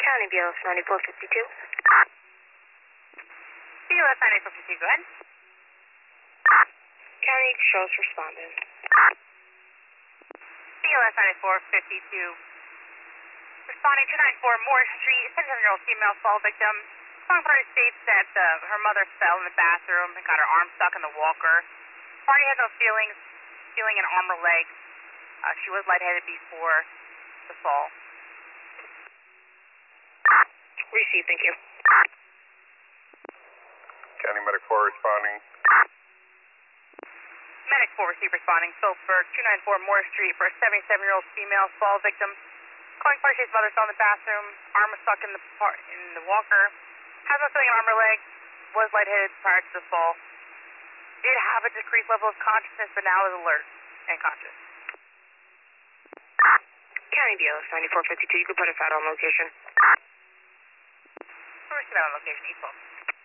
County BLS 9452. BLS 9452, go ahead. County shows responded. BLS 9452. Responding 294 Moore Street, 17-year-old female fall victim. Calling party states that her mother fell in the bathroom and got her arm stuck in the walker. Party has no feeling in arm or leg. She was lightheaded before the fall. Received, thank you. County Medic 4 responding. Medic 4 received responding. Phillipsburg, 294 Moore Street for a 77-year-old female fall victim. Calling party states mother fell in the bathroom. Arm was stuck in the walker. Has no feeling in arm or leg. Was lightheaded prior to the fall. Did have a decreased level of consciousness, but now is alert and conscious. County BLS 9452, you can put us out on location. We're receiving on location, East 12.